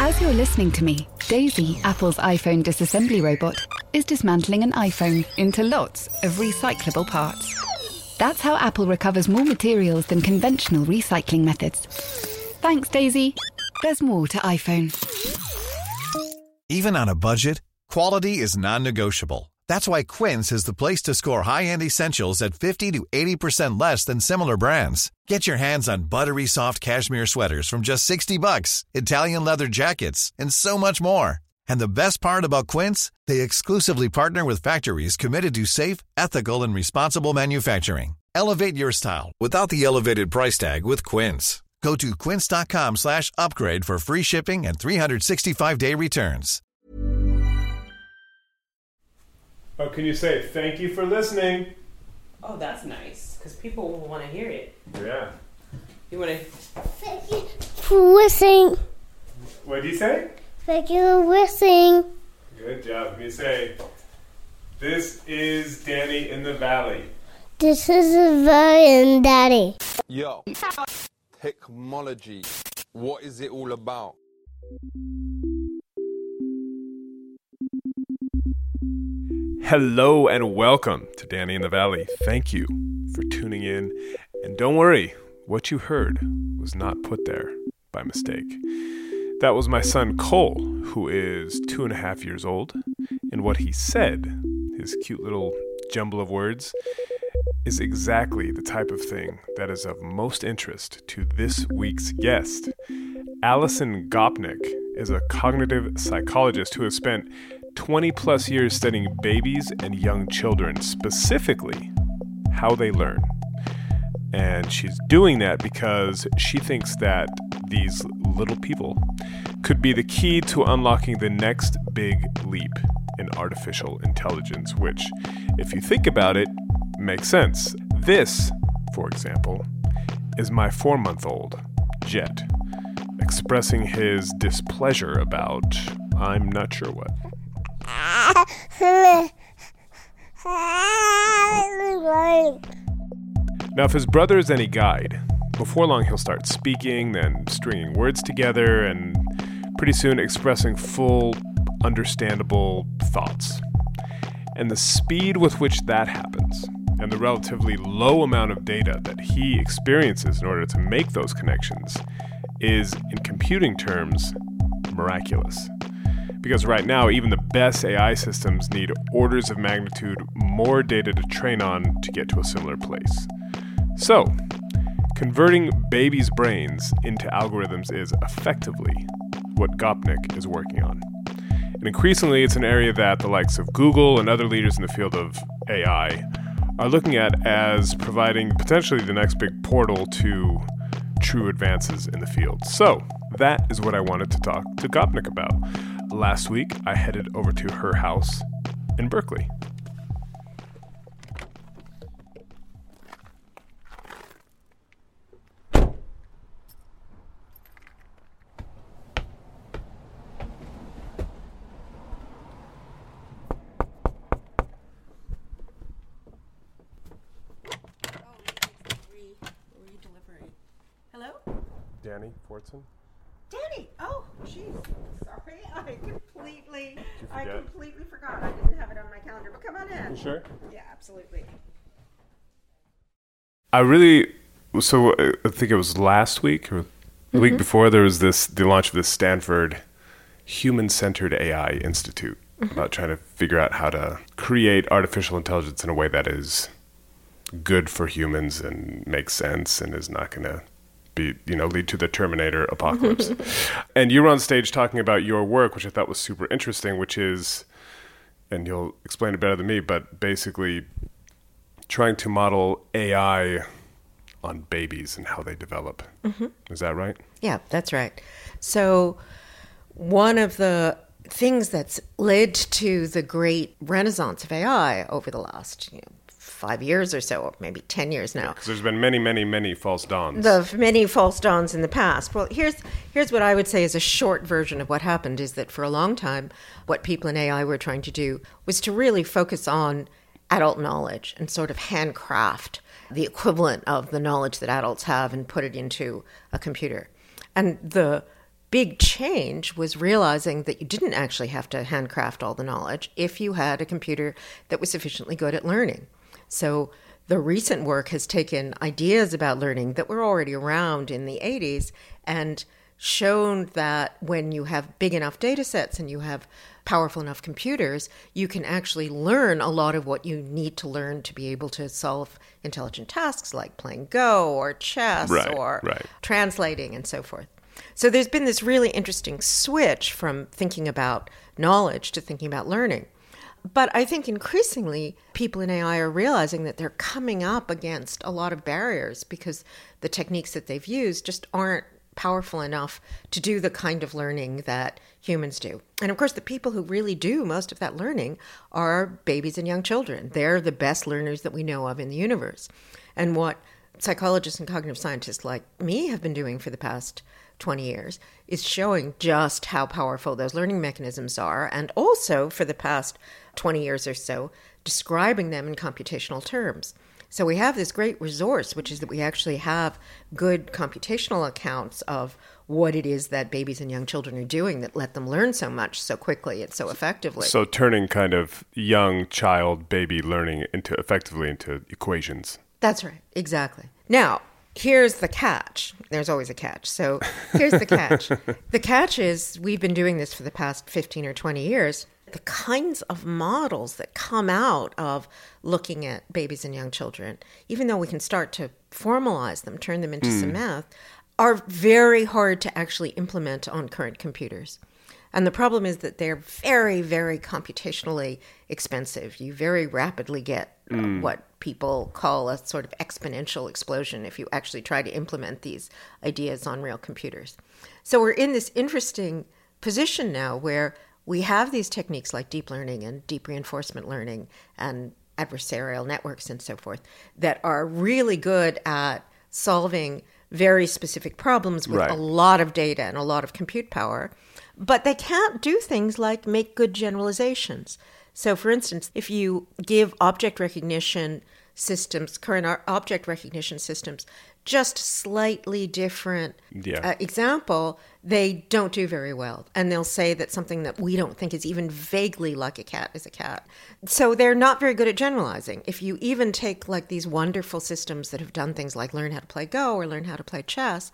As you're listening to me, Daisy, Apple's iPhone disassembly robot, is dismantling an iPhone into lots of recyclable parts. That's how Apple recovers more materials than conventional recycling methods. Thanks, Daisy. There's more to iPhone. Even on a budget, quality is non-negotiable. That's why Quince is the place to score high-end essentials at 50 to 80% less than similar brands. Get your hands on buttery soft cashmere sweaters from just $60, Italian leather jackets, and so much more. And the best part about Quince, they exclusively partner with factories committed to safe, ethical, and responsible manufacturing. Elevate your style without the elevated price tag with Quince. Go to quince.com/upgrade for free shipping and 365-day returns. Oh, can you say thank you for listening? Oh, that's nice, because people will want to hear it. Yeah. You want to... Thank you for listening. What did you say? Thank you for listening. Good job. Can you say, this is Danny in the Valley. This is a very daddy. Yo, technology. What is it all about? Hello and welcome to Danny in the Valley. Thank you for tuning in. And don't worry, what you heard was not put there by mistake. That was my son Cole, who is 2.5 years old. And what he said, his cute little jumble of words, is exactly the type of thing that is of most interest to this week's guest. Alison Gopnik is a cognitive psychologist who has spent 20 plus years studying babies and young children, specifically how they learn. And she's doing that because she thinks that these little people could be the key to unlocking the next big leap in artificial intelligence, which, if you think about it, makes sense. This, for example, is my 4-month-old, Jet, expressing his displeasure about I'm not sure what. Now, if his brother is any guide, before long he'll start speaking, then stringing words together, and pretty soon expressing full, understandable thoughts. And the speed with which that happens, and the relatively low amount of data that he experiences in order to make those connections, is, in computing terms, miraculous. Because right now, even the best AI systems need orders of magnitude more data to train on to get to a similar place. So, converting babies' brains into algorithms is effectively what Gopnik is working on. And increasingly, it's an area that the likes of Google and other leaders in the field of AI are looking at as providing potentially the next big portal to true advances in the field. So, that is what I wanted to talk to Gopnik about. Last week, I headed over to her house in Berkeley. Hello? Danny Fortson? Danny! Oh, jeez. Sorry, I forget? completely forgot. I didn't have it on my calendar, but come on in. You sure? Yeah, absolutely. I think it was last week or the week before, there was the launch of this Stanford Human-Centered AI Institute about trying to figure out how to create artificial intelligence in a way that is good for humans and makes sense and is not going to lead to the Terminator apocalypse. And you were on stage talking about your work, which I thought was super interesting, which is, and you'll explain it better than me, but basically trying to model AI on babies and how they develop. Is that right? Yeah, that's right. So one of the things that's led to the great renaissance of AI over the last 5 years or so, or maybe 10 years now. Because there's been many, many, many false dawns. Many false dawns in the past. Well, here's what I would say is a short version of what happened, is that for a long time, what people in AI were trying to do was to really focus on adult knowledge and sort of handcraft the equivalent of the knowledge that adults have and put it into a computer. And the big change was realizing that you didn't actually have to handcraft all the knowledge if you had a computer that was sufficiently good at learning. So the recent work has taken ideas about learning that were already around in the 80s and shown that when you have big enough data sets and you have powerful enough computers, you can actually learn a lot of what you need to learn to be able to solve intelligent tasks like playing Go or chess or translating and so forth. So there's been this really interesting switch from thinking about knowledge to thinking about learning. But I think increasingly people in AI are realizing that they're coming up against a lot of barriers because the techniques that they've used just aren't powerful enough to do the kind of learning that humans do. And of course, the people who really do most of that learning are babies and young children. They're the best learners that we know of in the universe. And what psychologists and cognitive scientists like me have been doing for the past 20 years is showing just how powerful those learning mechanisms are, and also for the past 20 years or so, describing them in computational terms. So we have this great resource, which is that we actually have good computational accounts of what it is that babies and young children are doing that let them learn so much so quickly and so effectively. So turning kind of young child baby learning effectively into equations. That's right. Exactly. Now, here's the catch. There's always a catch. So here's the catch. The catch is we've been doing this for the past 15 or 20 years. The kinds of models that come out of looking at babies and young children, even though we can start to formalize them, turn them into some math, are very hard to actually implement on current computers. And the problem is that they're very, very computationally expensive. You very rapidly get what people call a sort of exponential explosion if you actually try to implement these ideas on real computers. So we're in this interesting position now where we have these techniques like deep learning and deep reinforcement learning and adversarial networks and so forth that are really good at solving very specific problems with a lot of data and a lot of compute power. But they can't do things like make good generalizations. So, for instance, if you give object recognition systems, current object recognition systems, just slightly different example, they don't do very well. And they'll say that something that we don't think is even vaguely like a cat is a cat. So they're not very good at generalizing. If you even take like these wonderful systems that have done things like learn how to play Go or learn how to play chess,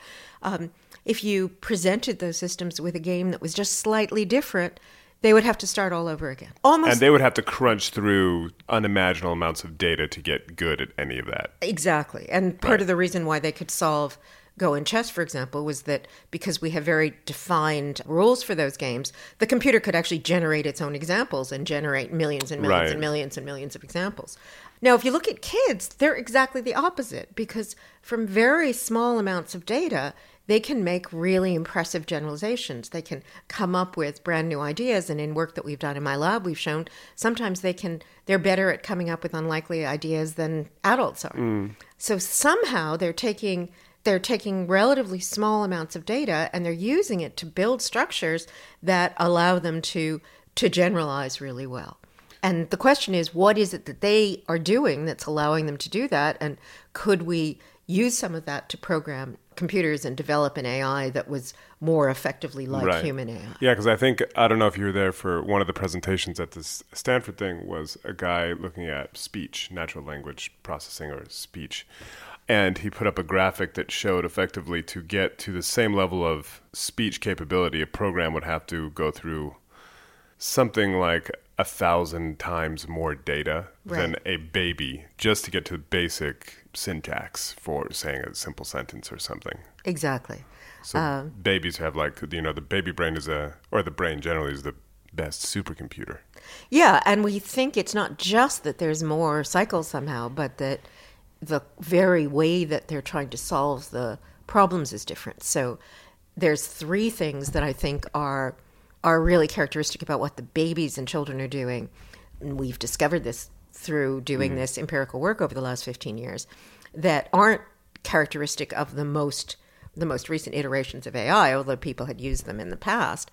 if you presented those systems with a game that was just slightly different, they would have to start all over again. And they would have to crunch through unimaginable amounts of data to get good at any of that. Exactly. And part of the reason why they could solve Go and chess, for example, was that because we have very defined rules for those games, the computer could actually generate its own examples and generate millions and millions and millions and millions of examples. Now, if you look at kids, they're exactly the opposite, because from very small amounts of data, they can make really impressive generalizations. They can come up with brand new ideas. And in work that we've done in my lab, we've shown sometimes they're better at coming up with unlikely ideas than adults are. So somehow they're taking relatively small amounts of data and they're using it to build structures that allow them to generalize really well. And the question is, what is it that they are doing that's allowing them to do that? And could we use some of that to program computers and develop an AI that was more effectively like human AI? Yeah, because I don't know if you were there for one of the presentations at this Stanford thing, was a guy looking at speech, natural language processing or speech. And he put up a graphic that showed effectively to get to the same level of speech capability, a program would have to go through something like 1,000 times more data than a baby just to get to basic syntax for saying a simple sentence or something. Exactly. So babies have the baby brain or the brain generally is the best supercomputer. Yeah, and we think it's not just that there's more cycles somehow, but that the very way that they're trying to solve the problems is different. So there's three things that I think are really characteristic about what the babies and children are doing. And we've discovered this through doing this empirical work over the last 15 years that aren't characteristic of the most recent iterations of AI, although people had used them in the past.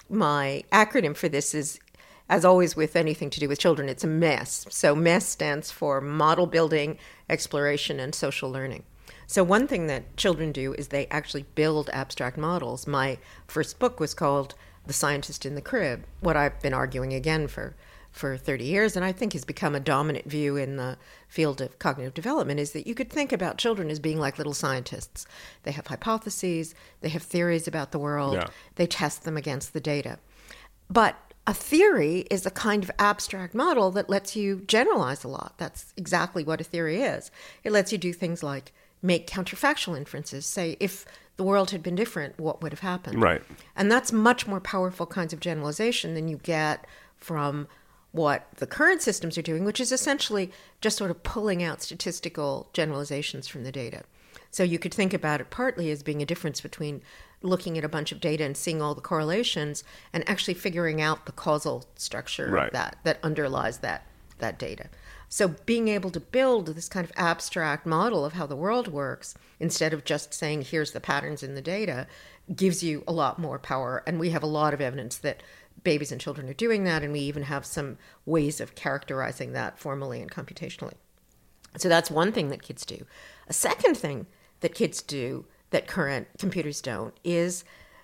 My acronym for this is, as always with anything to do with children, it's a MESS. So MESS stands for Model Building, Exploration, and Social Learning. So one thing that children do is they actually build abstract models. My first book was called The Scientist in the Crib, what I've been arguing again for 30 years, and I think has become a dominant view in the field of cognitive development, is that you could think about children as being like little scientists. They have hypotheses, they have theories about the world, Yeah. they test them against the data. But a theory is a kind of abstract model that lets you generalize a lot. That's exactly what a theory is. It lets you do things like make counterfactual inferences, say, if the world had been different, what would have happened? Right. And that's much more powerful kinds of generalization than you get from what the current systems are doing, which is essentially just sort of pulling out statistical generalizations from the data. So you could think about it partly as being a difference between looking at a bunch of data and seeing all the correlations and actually figuring out the causal structure Right. that underlies that data. So being able to build this kind of abstract model of how the world works, instead of just saying, here's the patterns in the data, gives you a lot more power. And we have a lot of evidence that babies and children are doing that, and we even have some ways of characterizing that formally and computationally. So that's one thing that kids do. A second thing that kids do that current computers don't is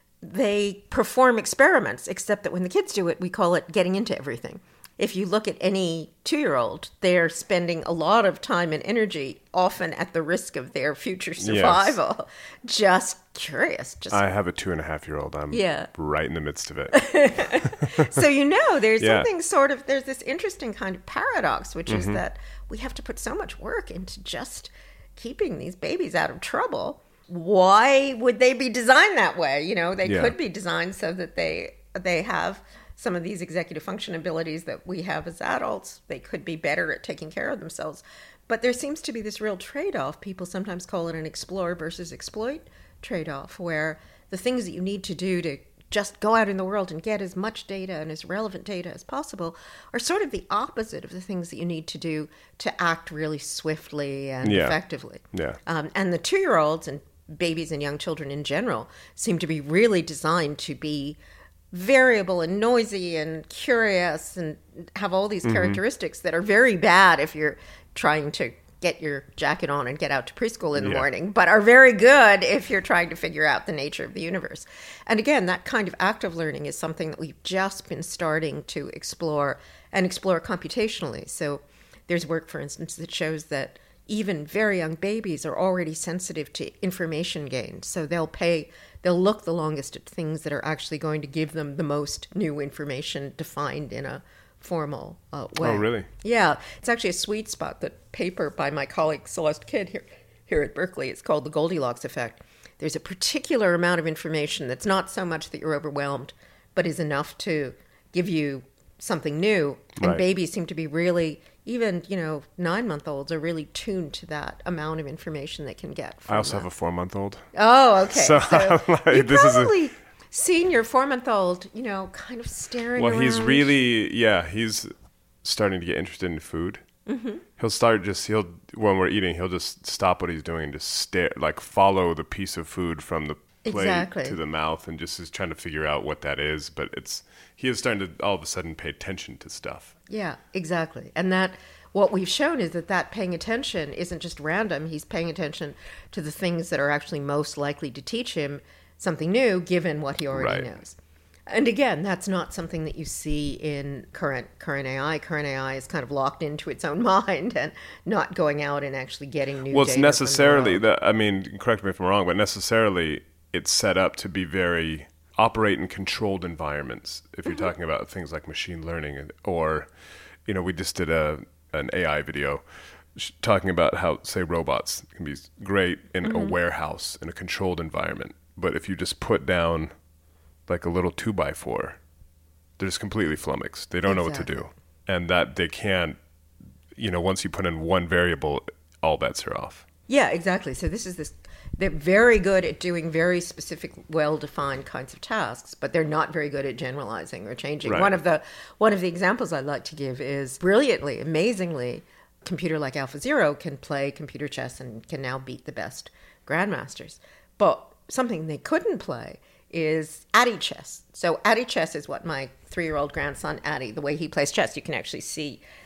they perform experiments, except that when the kids do it, we call it getting into everything. If you look at any 2-year-old, they're spending a lot of time and energy, often at the risk of their future survival, just curious. I have a 2.5-year-old. I'm right in the midst of it. So, there's something there's this interesting kind of paradox, which is that we have to put so much work into just keeping these babies out of trouble. Why would they be designed that way? They could be designed so that they have some of these executive function abilities that we have as adults. They could be better at taking care of themselves. But there seems to be this real trade-off. People sometimes call it an explore versus exploit trade-off, where the things that you need to do to just go out in the world and get as much data and as relevant data as possible are sort of the opposite of the things that you need to do to act really swiftly and effectively. Yeah. And the 2-year-olds and babies and young children in general seem to be really designed to be variable and noisy and curious and have all these characteristics that are very bad if you're trying to get your jacket on and get out to preschool in the morning, but are very good if you're trying to figure out the nature of the universe. And again, that kind of active learning is something that we've just been starting to explore and explore computationally. So there's work, for instance, that shows that even very young babies are already sensitive to information gain. So they'll look the longest at things that are actually going to give them the most new information defined in a formal way. Oh, really? Yeah. It's actually a sweet spot. The paper by my colleague Celeste Kidd here at Berkeley, it's called the Goldilocks effect. There's a particular amount of information that's not so much that you're overwhelmed, but is enough to give you something new. And Right. babies seem to be really, even 9-month-olds are really tuned to that amount of information they can get. I also have a 4-month-old. Oh, okay. So, you've this is probably seen your 4-month-old, kind of staring Well, around. he's starting to get interested in food. Mm-hmm. When we're eating, he'll just stop what he's doing and just stare, like follow the piece of food from the plate to the mouth, and just is trying to figure out what that is. But he is starting to all of a sudden pay attention to stuff. Yeah, exactly. And what we've shown is that paying attention isn't just random. He's paying attention to the things that are actually most likely to teach him something new, given what he already knows. And again, that's not something that you see in current AI. Current AI is kind of locked into its own mind and not going out and actually getting new data. Well, it's necessarily correct me if I'm wrong, but necessarily it's set up to be operate in controlled environments. If you're talking about things like machine learning, or, we just did an AI video talking about how, say, robots can be great in a warehouse in a controlled environment. But if you just put down like a little 2x4, they're just completely flummoxed. They don't know what to do. And that they can't, once you put in one variable, all bets are off. Yeah, exactly. So they're very good at doing very specific, well-defined kinds of tasks, but they're not very good at generalizing or changing. Right. One of the examples I'd like to give is brilliantly, amazingly, a computer like AlphaZero can play computer chess and can now beat the best grandmasters. But something they couldn't play is Addy chess. So Addy chess is what my 3-year-old grandson Addy, the way he plays chess, you can actually see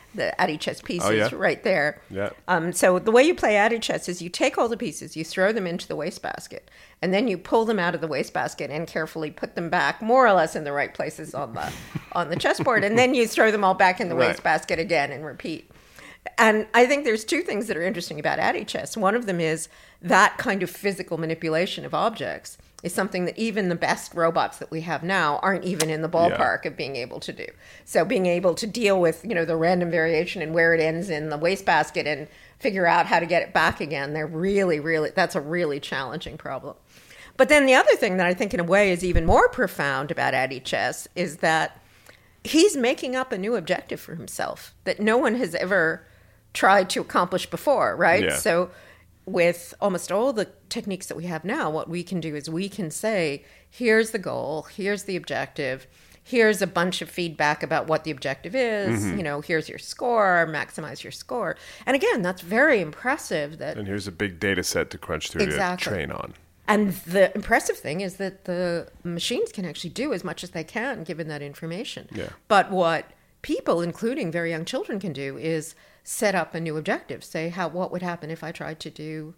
the Addy chess pieces Oh, yeah? right there. Yeah. So the way you play Addy chess is you take all the pieces, you throw them into the wastebasket, and then you pull them out of the wastebasket and carefully put them back more or less in the right places on the chessboard, and then you throw them all back in the Right. wastebasket again and repeat. And I think there's two things that are interesting about Addy chess. One of them is that kind of physical manipulation of objects is something that even the best robots that we have now aren't even in the ballpark of being able to do. So being able to deal with, the random variation and where it ends in the wastebasket and figure out how to get it back again, that's a really challenging problem. But then the other thing that I think in a way is even more profound about Addy chess is that he's making up a new objective for himself that no one has ever tried to accomplish before, right? Yeah. So with almost all the techniques that we have now, what we can do is we can say, here's the goal, here's the objective, here's a bunch of feedback about what the objective is, here's your score, maximize your score. And again, that's very impressive. And here's a big data set to crunch through to train on. And the impressive thing is that the machines can actually do as much as they can given that information. Yeah. But what people, including very young children, can do is set up a new objective. Say, what would happen if I tried to do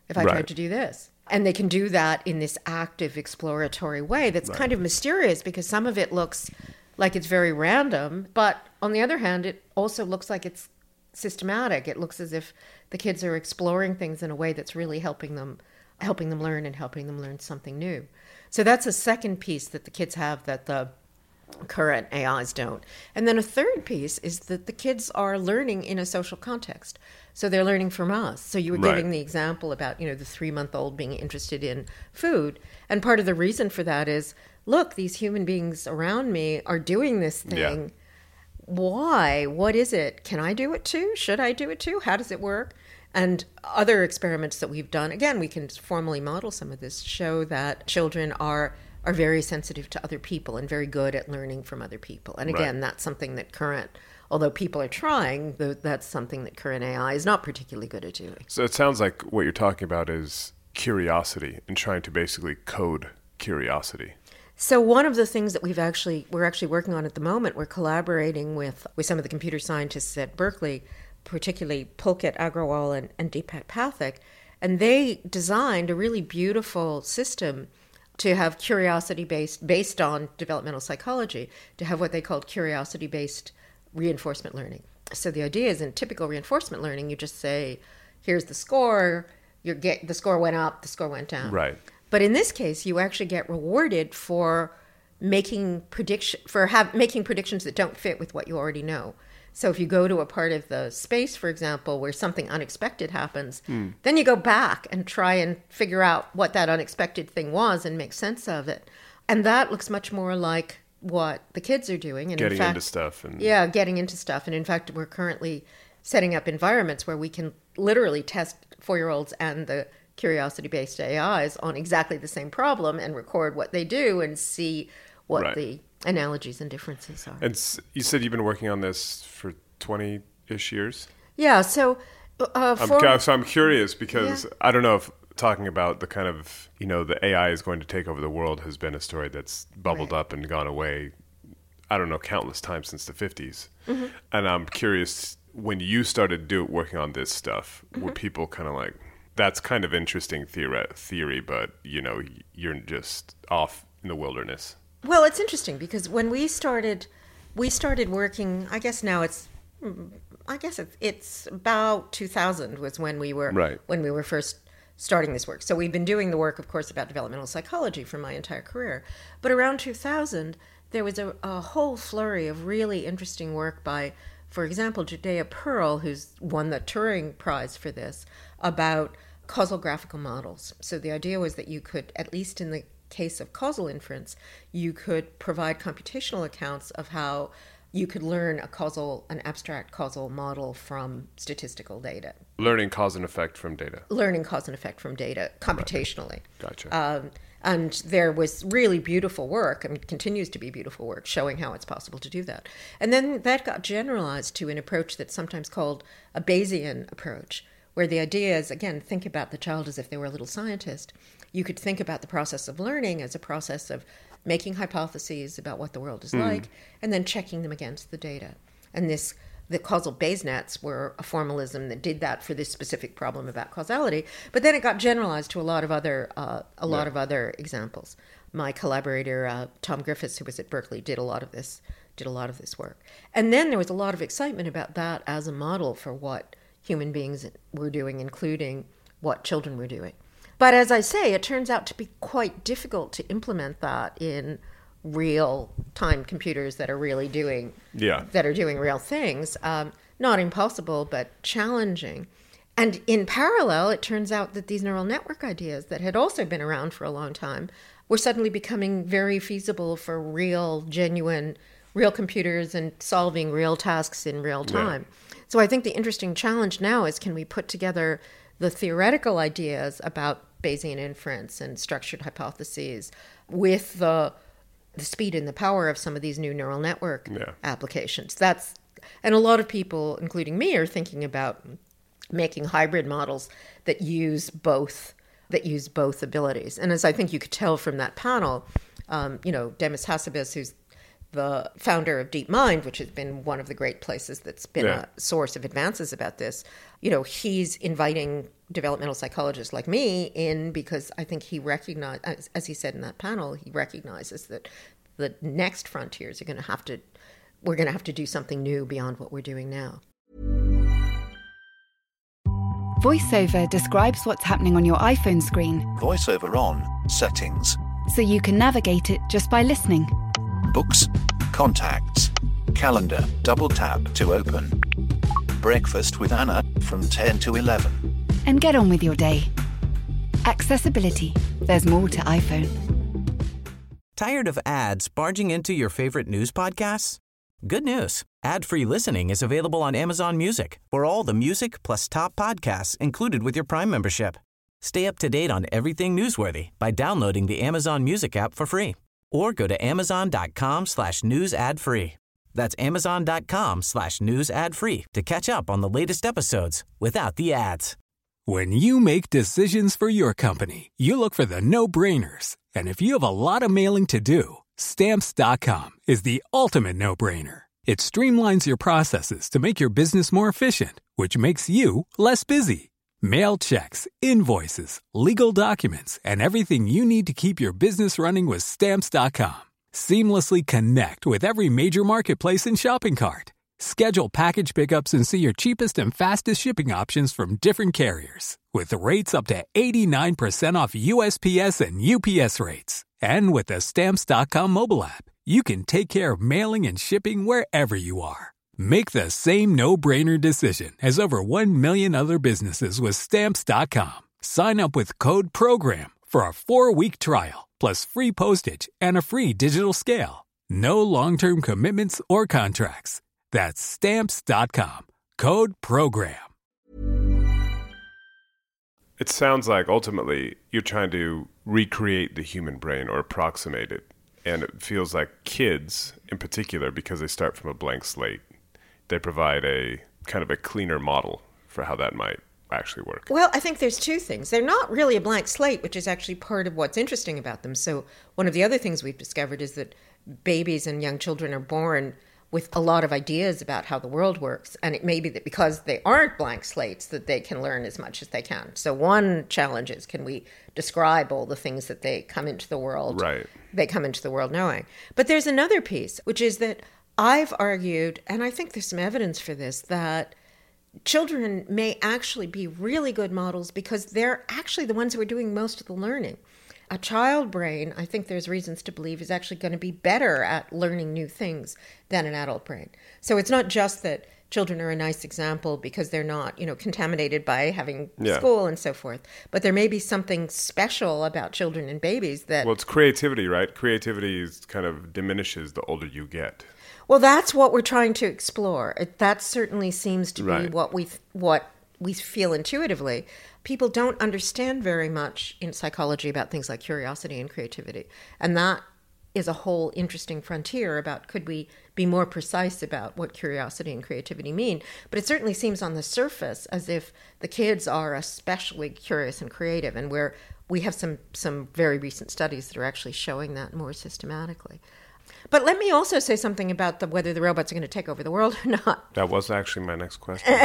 this? And they can do that in this active exploratory way that's kind of mysterious because some of it looks like it's very random, but on the other hand, it also looks like it's systematic. It looks as if the kids are exploring things in a way that's really helping them learn and helping them learn something new. So that's a second piece that the kids have that the current AIs don't. And then a third piece is that the kids are learning in a social context. So they're learning from us. So you were giving the example about, the 3-month-old being interested in food. And part of the reason for that is, look, these human beings around me are doing this thing. Yeah. Why? What is it? Can I do it too? Should I do it too? How does it work? And other experiments that we've done, again, we can formally model some of this, show that children are very sensitive to other people and very good at learning from other people. And again, that's something that although people are trying, that's something that current AI is not particularly good at doing. So it sounds like what you're talking about is curiosity and trying to basically code curiosity. So one of the things that we're actually working on at the moment, we're collaborating with some of the computer scientists at Berkeley, particularly Pulkit Agrawal and Deepak Pathak, and they designed a really beautiful system to have based on developmental psychology, to have what they called curiosity-based reinforcement learning. So the idea is in typical reinforcement learning, you just say, here's the score, the score went up, the score went down. Right. But in this case, you actually get rewarded for making predictions that don't fit with what you already know. So if you go to a part of the space, for example, where something unexpected happens, then you go back and try and figure out what that unexpected thing was and make sense of it. And that looks much more like what the kids are doing. And Getting in fact, into stuff. getting into stuff. And in fact, we're currently setting up environments where we can literally test 4-year-olds and the curiosity-based AIs on exactly the same problem and record what they do and see what the analogies and differences are. And you said you've been working on this for 20-ish years? Yeah, so... So I'm curious because I don't know if talking about the kind of, the AI is going to take over the world has been a story that's bubbled up and gone away, I don't know, countless times since the 50s. Mm-hmm. And I'm curious, when you started working on this stuff, were people kind of like, that's kind of interesting theory, but, you're just off in the wilderness? Well, it's interesting because when we started working, I guess it's about 2000 was when we were first starting this work. So we've been doing the work, of course, about developmental psychology for my entire career. But around 2000, there was a whole flurry of really interesting work by, for example, Judea Pearl, who's won the Turing Prize for this, about causal graphical models. So the idea was that you could, at least in the case of causal inference, you could provide computational accounts of how you could learn an abstract causal model from statistical data. Learning cause and effect from data. Learning cause and effect from data computationally. Right. Gotcha. And there was really beautiful work, continues to be beautiful work, showing how it's possible to do that. And then that got generalized to an approach that's sometimes called a Bayesian approach, where the idea is, again, think about the child as if they were a little scientist. You could think about the process of learning as a process of making hypotheses about what the world is like, and then checking them against the data. And this The causal Bayes nets were a formalism that did that for this specific problem about causality, but then it got generalized to a lot of other examples. My collaborator Tom Griffiths, who was at Berkeley, did a lot of this work. And then there was a lot of excitement about that as a model for what human beings were doing, including what children were doing. But as I say, it turns out to be quite difficult to implement that in real-time computers that are really doing real things. Not impossible, but challenging. And in parallel, it turns out that these neural network ideas that had also been around for a long time were suddenly becoming very feasible for real, genuine, real computers and solving real tasks in real time. Yeah. So I think the interesting challenge now is, can we put together the theoretical ideas about Bayesian inference and structured hypotheses with the speed and the power of some of these new neural network applications. And a lot of people, including me, are thinking about making hybrid models that use both abilities. And as I think you could tell from that panel, Demis Hassabis, who's the founder of DeepMind, which has been one of the great places that's been a source of advances about this, he's inviting developmental psychologists like me in because I think he recognizes, as he said in that panel, he recognizes that the next frontiers we're going to have to do something new beyond what we're doing now. VoiceOver describes what's happening on your iPhone screen. VoiceOver on, settings. So you can navigate it just by listening. Books, contacts, calendar, double tap to open. Breakfast with Anna from 10 to 11. And get on with your day. Accessibility. There's more to iPhone. Tired of ads barging into your favorite news podcasts? Good news. Ad-free listening is available on Amazon Music for all the music plus top podcasts included with your Prime membership. Stay up to date on everything newsworthy by downloading the Amazon Music app for free. Or go to amazon.com/news ad free. That's amazon.com/news ad free to catch up on the latest episodes without the ads. When you make decisions for your company, you look for the no-brainers. And if you have a lot of mailing to do, Stamps.com is the ultimate no-brainer. It streamlines your processes to make your business more efficient, which makes you less busy. Mail checks, invoices, legal documents, and everything you need to keep your business running with Stamps.com. Seamlessly connect with every major marketplace and shopping cart. Schedule package pickups and see your cheapest and fastest shipping options from different carriers, with rates up to 89% off USPS and UPS rates. And with the Stamps.com mobile app, you can take care of mailing and shipping wherever you are. Make the same no-brainer decision as over 1 million other businesses with Stamps.com. Sign up with code PROGRAM for a 4-week trial, plus free postage and a free digital scale. No long-term commitments or contracts. That's Stamps.com. Code PROGRAM. It sounds like ultimately you're trying to recreate the human brain or approximate it. And it feels like kids, in particular, because they start from a blank slate, they provide a kind of a cleaner model for how that might actually work. Well, I think there's two things. They're not really a blank slate, which is actually part of what's interesting about them. So one of the other things we've discovered is that babies and young children are born with a lot of ideas about how the world works. And it may be that because they aren't blank slates that they can learn as much as they can. So one challenge is, can we describe all the things that they come into the world knowing? But there's another piece, which is that I've argued, and I think there's some evidence for this, that children may actually be really good models because they're actually the ones who are doing most of the learning. A child brain, I think there's reasons to believe, is actually going to be better at learning new things than an adult brain. So it's not just that children are a nice example because they're not, contaminated by having school and so forth. But there may be something special about children and babies that... Well, it's creativity, right? Creativity kind of diminishes the older you get. Well, that's what we're trying to explore. That certainly seems to be what we feel intuitively. People don't understand very much in psychology about things like curiosity and creativity. And that is a whole interesting frontier about, could we be more precise about what curiosity and creativity mean? But it certainly seems on the surface as if the kids are especially curious and creative, and we have some very recent studies that are actually showing that more systematically. But let me also say something about whether the robots are going to take over the world or not. That was actually my next question.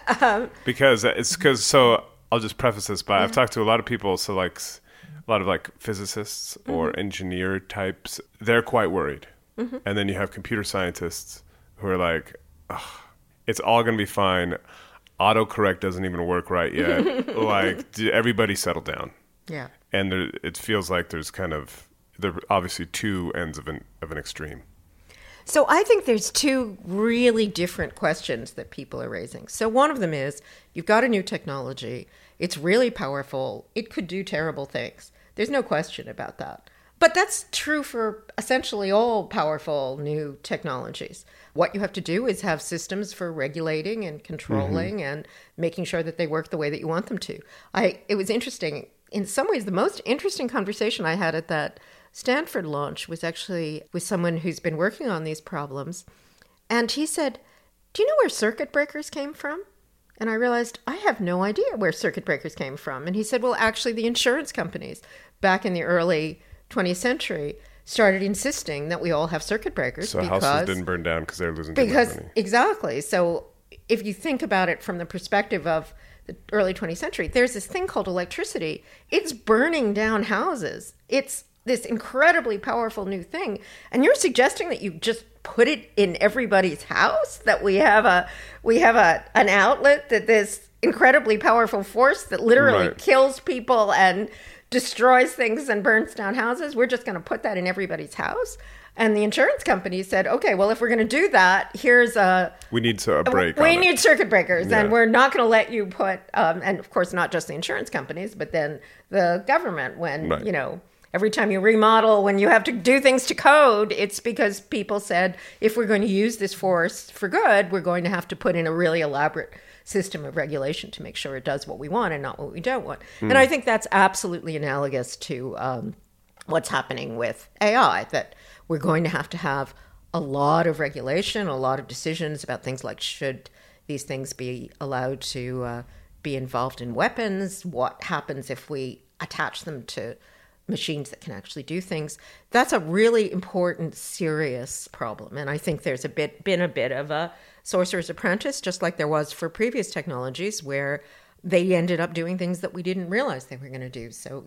So I'll just preface this by I've talked to a lot of people, so like a lot of like physicists or engineer types, they're quite worried. And then you have computer scientists who are like, it's all going to be fine. Autocorrect doesn't even work right yet. Like, everybody settle down. Yeah. And it feels like there are obviously two ends of an extreme. So I think there's two really different questions that people are raising. So one of them is, you've got a new technology. It's really powerful. It could do terrible things. There's no question about that. But that's true for essentially all powerful new technologies. What you have to do is have systems for regulating and controlling and making sure that they work the way that you want them to. It was interesting. In some ways, the most interesting conversation I had at that Stanford launch was actually with someone who's been working on these problems. And he said, do you know where circuit breakers came from? And I realized I have no idea where circuit breakers came from. And he said, well, actually, the insurance companies back in the early 20th century started insisting that we all have circuit breakers. So houses didn't burn down because they were losing too much money. Exactly. So if you think about it from the perspective of the early 20th century, there's this thing called electricity. It's burning down houses. It's this incredibly powerful new thing. And you're suggesting that you just put it in everybody's house, that we have an outlet, that this incredibly powerful force that literally kills people and destroys things and burns down houses. We're just going to put that in everybody's house. And the insurance company said, okay, well, if we're going to do that, we need circuit breakers, and we're not going to let you put, and of course, not just the insurance companies, but then the government, when, every time you remodel, when you have to do things to code, it's because people said, if we're going to use this force for good, we're going to have to put in a really elaborate system of regulation to make sure it does what we want and not what we don't want. And I think that's absolutely analogous to what's happening with AI, that we're going to have a lot of regulation, a lot of decisions about things like, should these things be allowed to be involved in weapons? What happens if we attach them to machines that can actually do things? That's a really important, serious problem. And I think there's been a bit of a Sorcerer's Apprentice, just like there was for previous technologies, where they ended up doing things that we didn't realize they were going to do. So,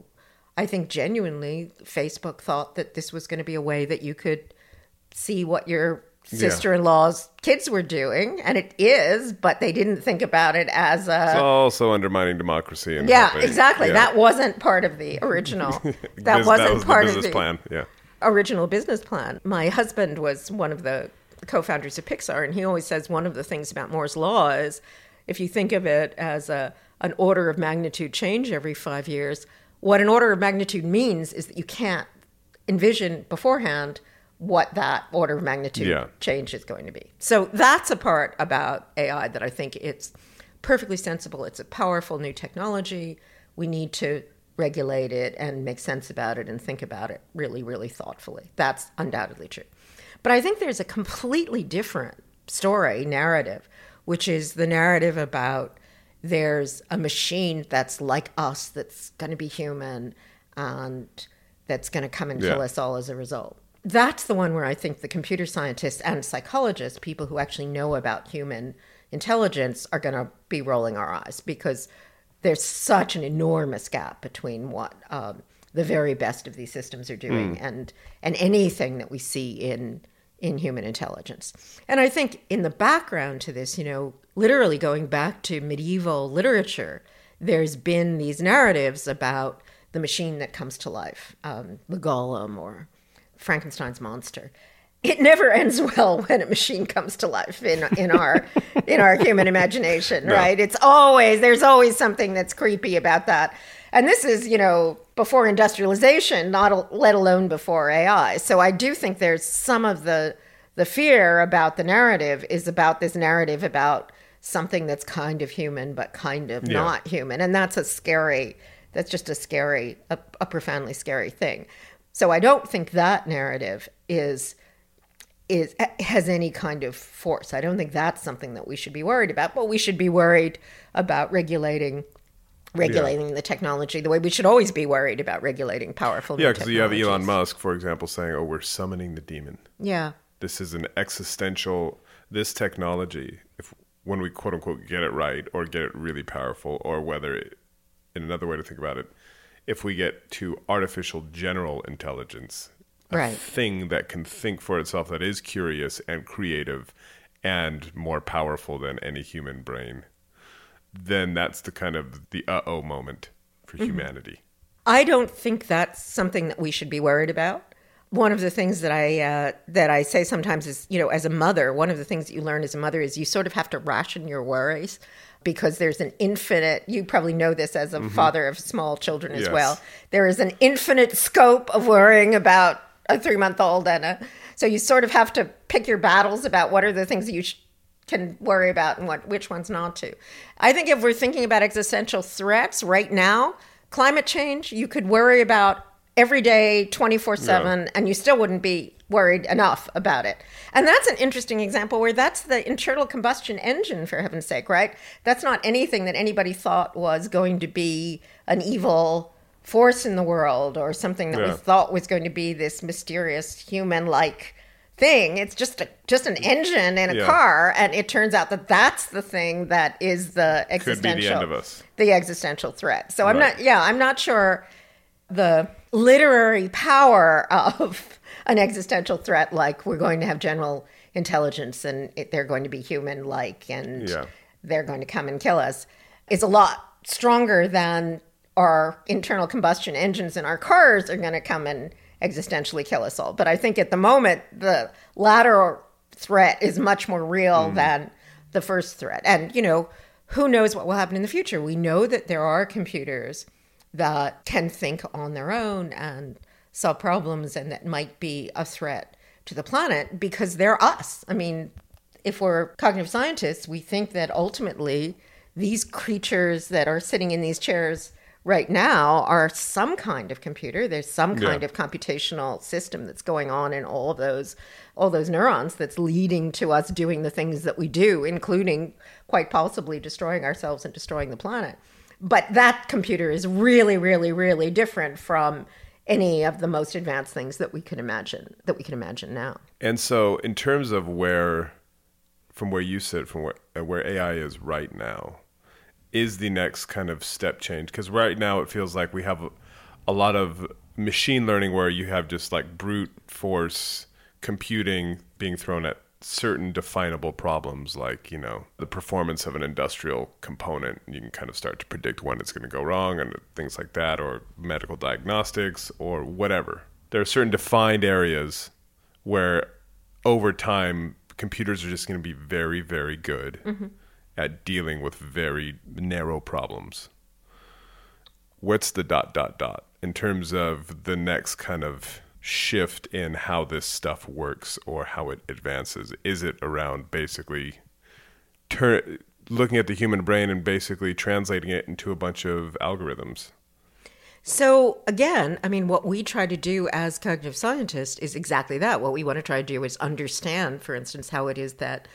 I think genuinely Facebook thought that this was going to be a way that you could see what your sister-in-law's kids were doing, and it is, but they didn't think about it as it's also undermining democracy. And exactly. Yeah. That wasn't part of the original. That was part of the plan. Original business plan. My husband was one of the co-founders of Pixar, and he always says one of the things about Moore's law is, if you think of it as an order of magnitude change every 5 years, what an order of magnitude means is that you can't envision beforehand what that order of magnitude change is going to be. So that's a part about AI that I think it's perfectly sensible. It's a powerful new technology. We need to regulate it and make sense about it and think about it really, really thoughtfully. That's undoubtedly true. But I think there's a completely different narrative, which is the narrative about there's a machine that's like us, that's going to be human, and that's going to come and kill us all as a result. That's the one where I think the computer scientists and psychologists, people who actually know about human intelligence, are going to be rolling our eyes, because there's such an enormous gap between what the very best of these systems are doing and anything that we see in human intelligence. And I think in the background to this, literally going back to medieval literature, there's been these narratives about the machine that comes to life, the golem or Frankenstein's monster. It never ends well when a machine comes to life in our human imagination, right? There's always something that's creepy about that. And this is, before industrialization, let alone before AI. So I do think there's some of the fear about the narrative is about this narrative about something that's kind of human but kind of not human. And that's just a profoundly scary thing. So I don't think that narrative has any kind of force. I don't think that's something that we should be worried about, but we should be worried about regulating regulating the technology the way we should always be worried about regulating powerful new because you have technologies. Elon Musk, for example, saying, "Oh, we're summoning the demon." Yeah. This is an existential. This technology, when we quote unquote get it right or get it really powerful, or whether, in another way to think about it, if we get to artificial general intelligence, a thing that can think for itself, that is curious and creative and more powerful than any human brain, then that's the kind of the uh-oh moment for humanity. I don't think that's something that we should be worried about. One of the things that I say sometimes is, as a mother, one of the things that you learn as a mother is you sort of have to ration your worries, because there's an infinite, you probably know this as a father of small children as well, there is an infinite scope of worrying about a 3-month-old. So you sort of have to pick your battles about what are the things that you can worry about and which ones not to. I think if we're thinking about existential threats right now, climate change, you could worry about every day, 24/7, and you still wouldn't be worried enough about it. And that's an interesting example where that's the internal combustion engine, for heaven's sake, right? That's not anything that anybody thought was going to be an evil force in the world or something that we thought was going to be this mysterious human-like thing. It's just an engine in a car, and it turns out that that's the thing that is the existential, could be the end of us. The existential threat. So I'm not sure the literary power of an existential threat, like we're going to have general intelligence and they're going to be human-like and they're going to come and kill us, is a lot stronger than our internal combustion engines in our cars are going to come and existentially kill us all. But I think at the moment, the latter threat is much more real than the first threat. And, who knows what will happen in the future? We know that there are computers that can think on their own and solve problems, and that might be a threat to the planet because they're us. I mean, if we're cognitive scientists, we think that ultimately these creatures that are sitting in these chairs right now are some kind of computer. There's some kind of computational system that's going on in all those neurons that's leading to us doing the things that we do, including quite possibly destroying ourselves and destroying the planet. But that computer is really, really, really different from any of the most advanced things that we can imagine now. And so in terms of from where you sit, from where AI is right now, is the next kind of step change? Because right now it feels like we have a lot of machine learning where you have just like brute force computing being thrown at certain definable problems, like, the performance of an industrial component. You can kind of start to predict when it's going to go wrong and things like that, or medical diagnostics or whatever. There are certain defined areas where over time computers are just going to be very, very good at dealing with very narrow problems. What's the ... in terms of the next kind of shift in how this stuff works or how it advances? Is it around basically looking at the human brain and basically translating it into a bunch of algorithms? So again, I mean, what we try to do as cognitive scientists is exactly that. What we want to try to do is understand, for instance, how it is that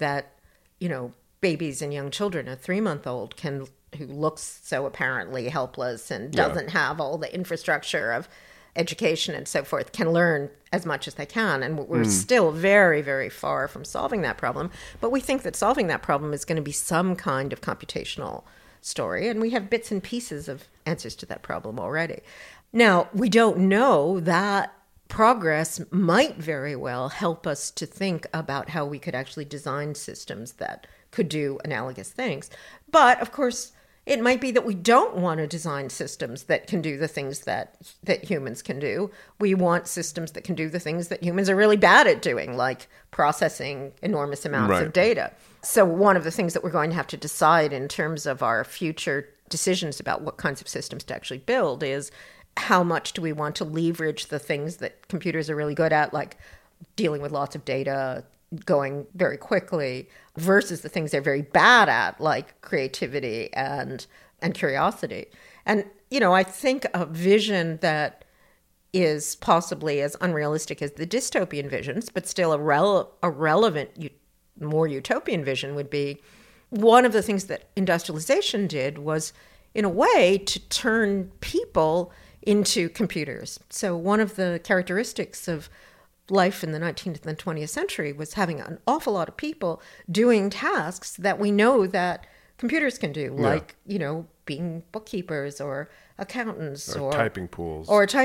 babies and young children, a 3-month-old who looks so apparently helpless and doesn't have all the infrastructure of education and so forth, can learn as much as they can. And we're still very, very far from solving that problem. But we think that solving that problem is going to be some kind of computational story. And we have bits and pieces of answers to that problem already. Now, we don't know that progress might very well help us to think about how we could actually design systems that could do analogous things. But, of course, it might be that we don't want to design systems that can do the things that humans can do. We want systems that can do the things that humans are really bad at doing, like processing enormous amounts of data. So one of the things that we're going to have to decide in terms of our future decisions about what kinds of systems to actually build is how much do we want to leverage the things that computers are really good at, like dealing with lots of data, going very quickly, versus the things they're very bad at, like creativity and curiosity. And, I think a vision that is possibly as unrealistic as the dystopian visions, but still a relevant, more utopian vision would be, one of the things that industrialization did was in a way, to turn people into computers. So one of the characteristics of life in the 19th and 20th century was having an awful lot of people doing tasks that we know that computers can do, like, being bookkeepers or accountants or typing pools.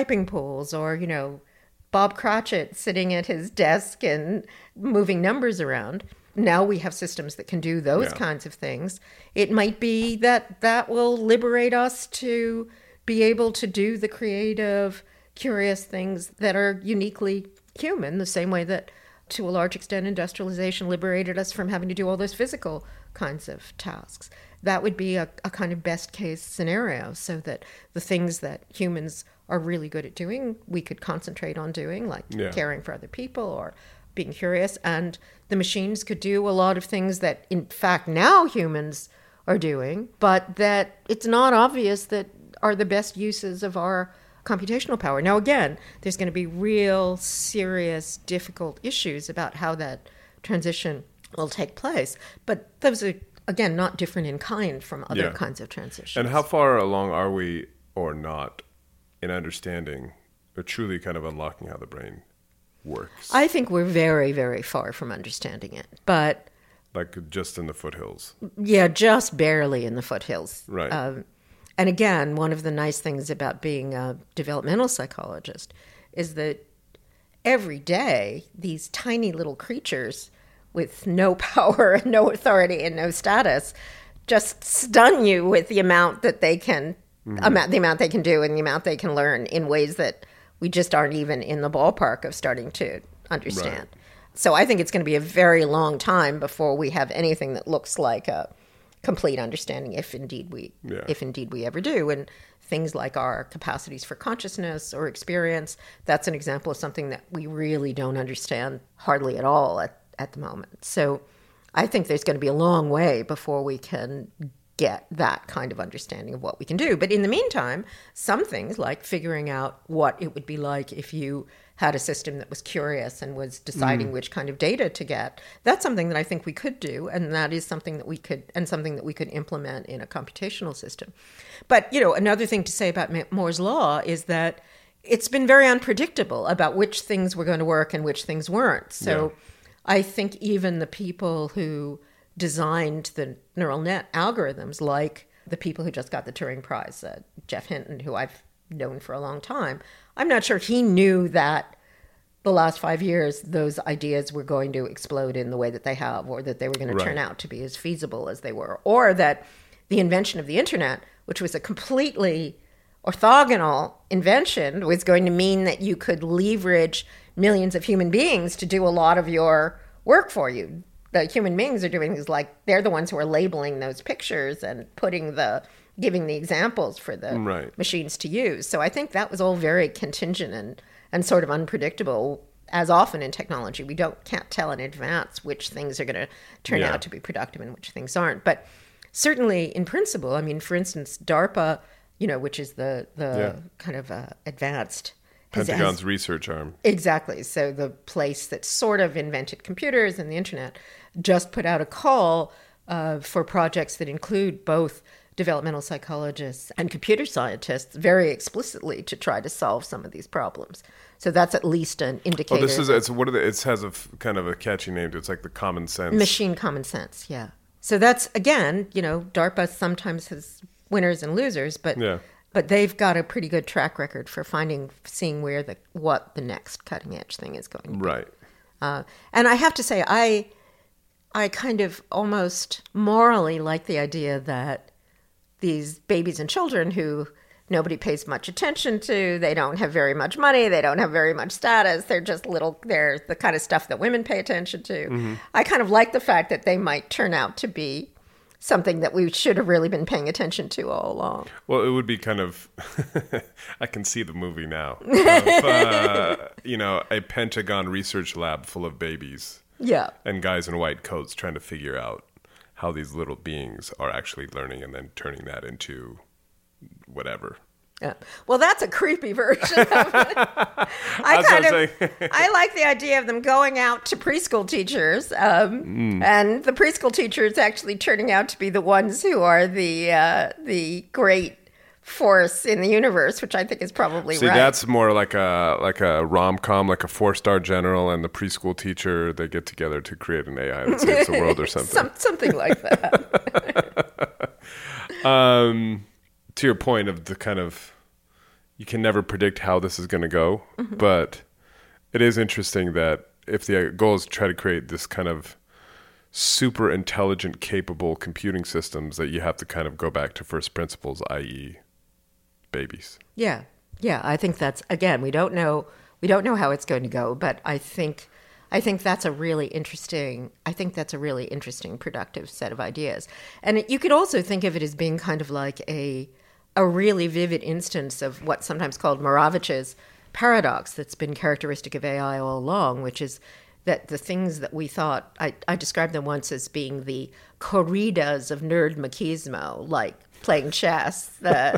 Or, Bob Cratchit sitting at his desk and moving numbers around. Now we have systems that can do those kinds of things. It might be that will liberate us to be able to do the creative, curious things that are uniquely human, the same way that, to a large extent, industrialization liberated us from having to do all those physical kinds of tasks. That would be a kind of best case scenario, so that the things that humans are really good at doing, we could concentrate on doing, like caring for other people or being curious, and the machines could do a lot of things that, in fact, now humans are doing, but that it's not obvious that are the best uses of our computational power. Now, again, there's going to be real serious, difficult issues about how that transition will take place, but those are, again, not different in kind from other kinds of transitions. And how far along are we, or not, in understanding or truly kind of unlocking how the brain works? I think we're very, very far from understanding it, but... Like just in the foothills. Yeah, just barely in the foothills. Right. And again, one of the nice things about being a developmental psychologist is that every day, these tiny little creatures with no power and no authority and no status just stun you with the amount that they can, the amount they can do and the amount they can learn in ways that we just aren't even in the ballpark of starting to understand. Right. So I think it's going to be a very long time before we have anything that looks like a complete understanding, if indeed we ever do. And things like our capacities for consciousness or experience, that's an example of something that we really don't understand hardly at all at the moment. So I think there's going to be a long way before we can get that kind of understanding of what we can do. But in the meantime, some things like figuring out what it would be like if you had a system that was curious and was deciding which kind of data to get, that's something that I think we could do, and that is something that we could implement in a computational system. But, another thing to say about Moore's law is that it's been very unpredictable about which things were going to work and which things weren't. So I think even the people who designed the neural net algorithms, like the people who just got the Turing Prize, Geoff Hinton, who I've known for a long time, I'm not sure he knew that the last 5 years those ideas were going to explode in the way that they have, or that they were going to turn out to be as feasible as they were, or that the invention of the internet, which was a completely orthogonal invention, was going to mean that you could leverage millions of human beings to do a lot of your work for you. The human beings are doing things like, they're the ones who are labeling those pictures and giving the examples for the machines to use. So I think that was all very contingent and sort of unpredictable. As often in technology, we can't tell in advance which things are going to turn out to be productive and which things aren't. But certainly in principle, I mean, for instance, DARPA, which is the kind of advanced... Pentagon's research arm. Exactly. So the place that sort of invented computers and the internet just put out a call for projects that include both developmental psychologists and computer scientists very explicitly to try to solve some of these problems. So that's at least an indicator. It has a kind of a catchy name to it. It's like the common sense. Machine common sense, yeah. So that's, again, DARPA sometimes has winners and losers, but they've got a pretty good track record for seeing what the next cutting edge thing is going to be. Right. And I have to say, I kind of almost morally like the idea that these babies and children who nobody pays much attention to, they don't have very much money, they don't have very much status, they're the kind of stuff that women pay attention to. Mm-hmm. I kind of like the fact that they might turn out to be something that we should have really been paying attention to all along. Well, it would be kind of, I can see the movie now, a Pentagon research lab full of babies. Yeah. And guys in white coats trying to figure out how these little beings are actually learning and then turning that into whatever. Yeah. Well, that's a creepy version of it. I like the idea of them going out to preschool teachers, and the preschool teachers actually turning out to be the ones who are the great force in the universe, which I think is probably right. That's more like a rom-com, like a 4-star general and the preschool teacher. They get together to create an AI that saves the world or something. Something like that. To your point of the kind of, you can never predict how this is going to go, but it is interesting that if the goal is to try to create this kind of super intelligent, capable computing systems, that you have to kind of go back to first principles, i.e. babies. Yeah. I think that's, again, we don't know how it's going to go, but I think that's a really interesting productive set of ideas. And you could also think of it as being kind of like a really vivid instance of what's sometimes called Morovich's paradox that's been characteristic of AI all along, which is that the things that we thought, I described them once as being the corridas of nerd machismo, like playing chess,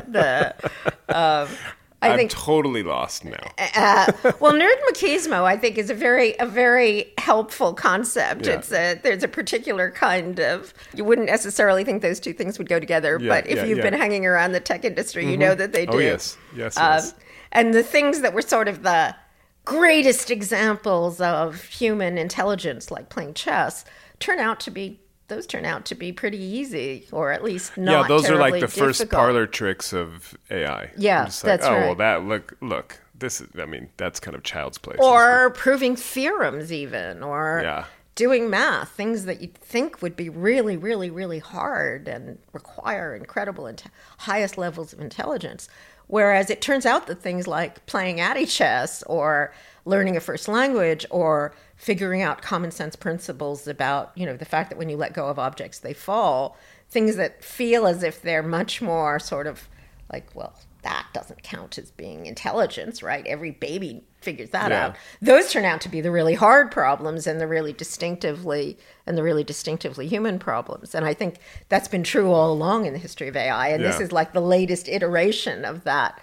I'm totally lost now. Well, nerd machismo, I think, is a very helpful concept. Yeah. There's a particular kind of, you wouldn't necessarily think those two things would go together, but if you've been hanging around the tech industry, you know that they do. Oh, yes. And the things that were sort of the greatest examples of human intelligence, like playing chess, turn out to be pretty easy, or at least not. Yeah, those are like the difficult. first parlor tricks of AI. Yeah, just like, that's right. Oh, well, that look. This is. I mean, that's kind of child's play. Or proving theorems, even, or doing math, things that you'd think would be really, really, really hard and require incredible highest levels of intelligence. Whereas it turns out that things like playing Addy chess or learning a first language or figuring out common sense principles about, the fact that when you let go of objects, they fall, things that feel as if they're much more sort of like, well, that doesn't count as being intelligence, right? Every baby figures that out. Those turn out to be the really hard problems and the really distinctively human problems. And I think that's been true all along in the history of AI. And this is like the latest iteration of that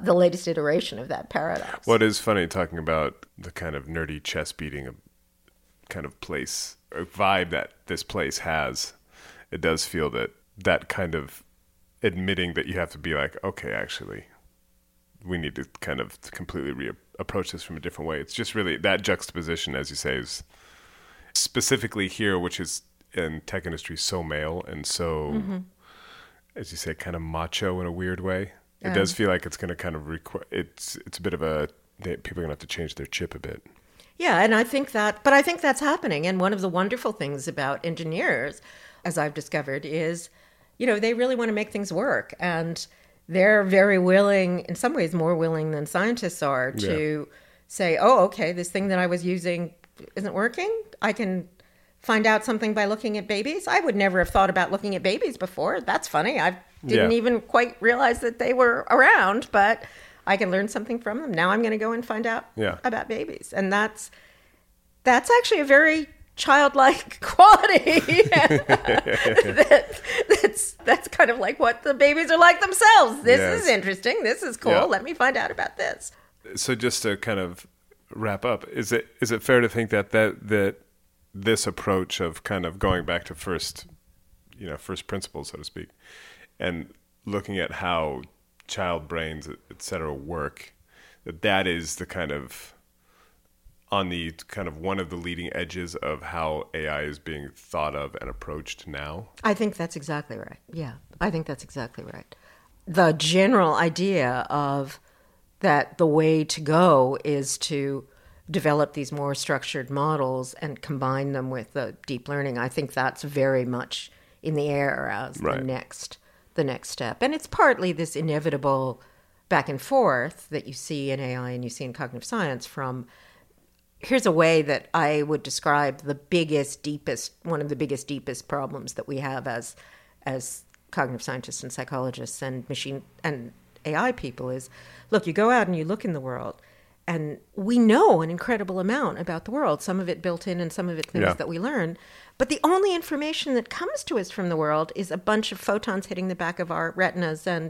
paradox. What is funny, talking about the kind of nerdy chess beating kind of place or vibe that this place has, it does feel that kind of admitting that you have to be like, okay, actually, we need to kind of completely approach this from a different way. It's just really that juxtaposition, as you say, is specifically here, which is in tech industry so male and so, as you say, kind of macho in a weird way. It does feel like it's going to kind of it's a bit of people are going to have to change their chip a bit. Yeah, and I think that's happening. And one of the wonderful things about engineers, as I've discovered, is, they really want to make things work. And they're very willing, in some ways more willing than scientists are, to say, oh, okay, this thing that I was using isn't working. I can find out something by looking at babies. I would never have thought about looking at babies before. That's funny. I didn't even quite realize that they were around, but I can learn something from them. Now I'm going to go and find out about babies. And that's actually a very childlike quality. That's kind of like what the babies are like themselves. This is interesting. This is cool. Let me find out about this. So just to kind of wrap up, is it fair to think that this approach of kind of going back to first principles, so to speak, and looking at how child brains, et cetera, work, that is the kind of on the kind of one of the leading edges of how AI is being thought of and approached now? I think that's exactly right. Yeah, I think that's exactly right. The general idea of that the way to go is to develop these more structured models and combine them with the deep learning, I think that's very much in the air as the next step. And it's partly this inevitable back and forth that you see in AI and you see in cognitive science from, here's a way that I would describe one of the biggest, deepest problems that we have as cognitive scientists and psychologists and machine and AI people is, look, you go out and you look in the world and we know an incredible amount about the world, some of it built in and some of it things that we learn. But the only information that comes to us from the world is a bunch of photons hitting the back of our retinas and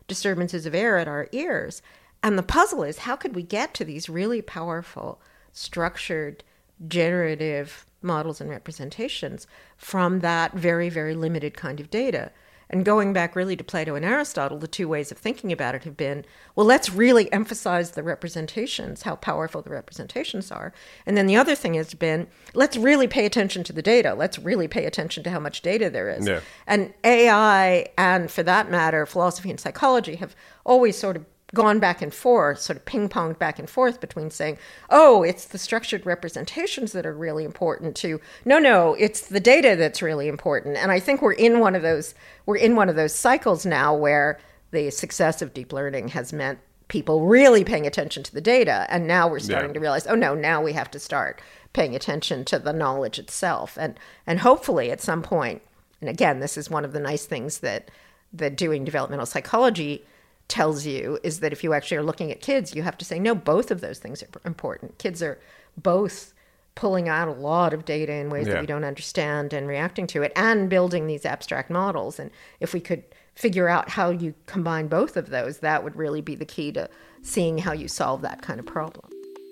disturbances of air at our ears. And the puzzle is, how could we get to these really powerful, structured, generative models and representations from that very, very limited kind of data? And going back really to Plato and Aristotle, the two ways of thinking about it have been, well, let's really emphasize the representations, how powerful the representations are. And then the other thing has been, let's really pay attention to the data. Let's really pay attention to how much data there is. Yeah. And AI, and for that matter, philosophy and psychology, have always sort of gone back and forth, sort of ping-ponged back and forth between saying, oh, it's the structured representations that are really important, to no, it's the data that's really important. And I think we're in one of those cycles now where the success of deep learning has meant people really paying attention to the data. And now we're starting to realize, oh no, now we have to start paying attention to the knowledge itself. And hopefully at some point, and again, this is one of the nice things that doing developmental psychology tells you, is that if you actually are looking at kids, you have to say, no, both of those things are important. Kids are both pulling out a lot of data in ways that we don't understand and reacting to it, and building these abstract models. And if we could figure out how you combine both of those, that would really be the key to seeing how you solve that kind of problem.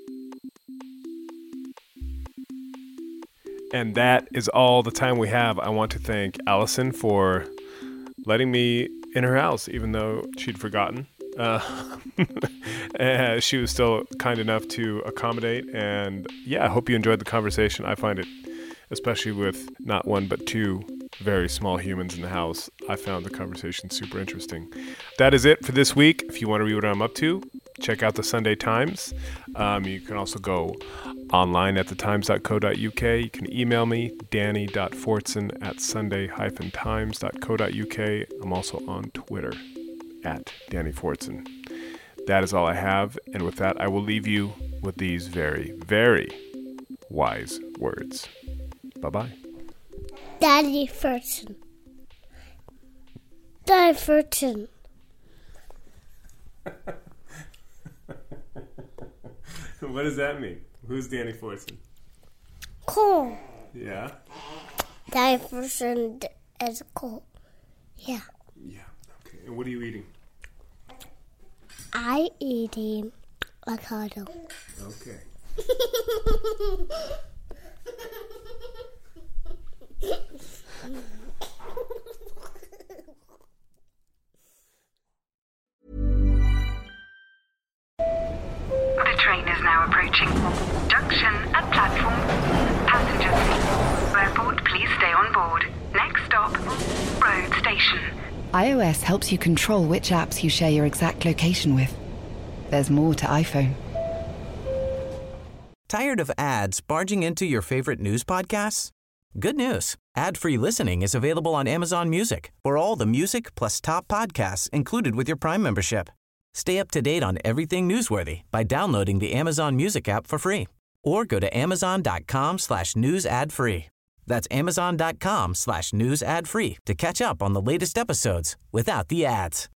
And that is all the time we have. I want to thank Allison for letting me in her house, even though she'd forgotten. She was still kind enough to accommodate. And yeah, I hope you enjoyed the conversation. I find it, especially with not one but two very small humans in the house, I found the conversation super interesting. That is it for this week. If you want to read what I'm up to, check out the Sunday Times. You can also go online at thetimes.co.uk. You can email me, danny.fortson@sunday-times.co.uk. I'm also on Twitter at Danny Fortson. That is all I have. And with that, I will leave you with these very, very wise words. Bye-bye. Danny Fortson. Danny Fortson. What does that mean? Who's Danny Fortson? Cool. Yeah? Danny Fortson is cool. Yeah. Yeah, okay. And what are you eating? I eating avocado. Okay. The train is now approaching. Junction at platform. Passengers. Airport, please stay on board. Next stop, road station. iOS helps you control which apps you share your exact location with. There's more to iPhone. Tired of ads barging into your favorite news podcasts? Good news. Ad-free listening is available on Amazon Music for all the music plus top podcasts included with your Prime membership. Stay up to date on everything newsworthy by downloading the Amazon Music app for free. Or go to amazon.com/news ad free. That's amazon.com/news ad free to catch up on the latest episodes without the ads.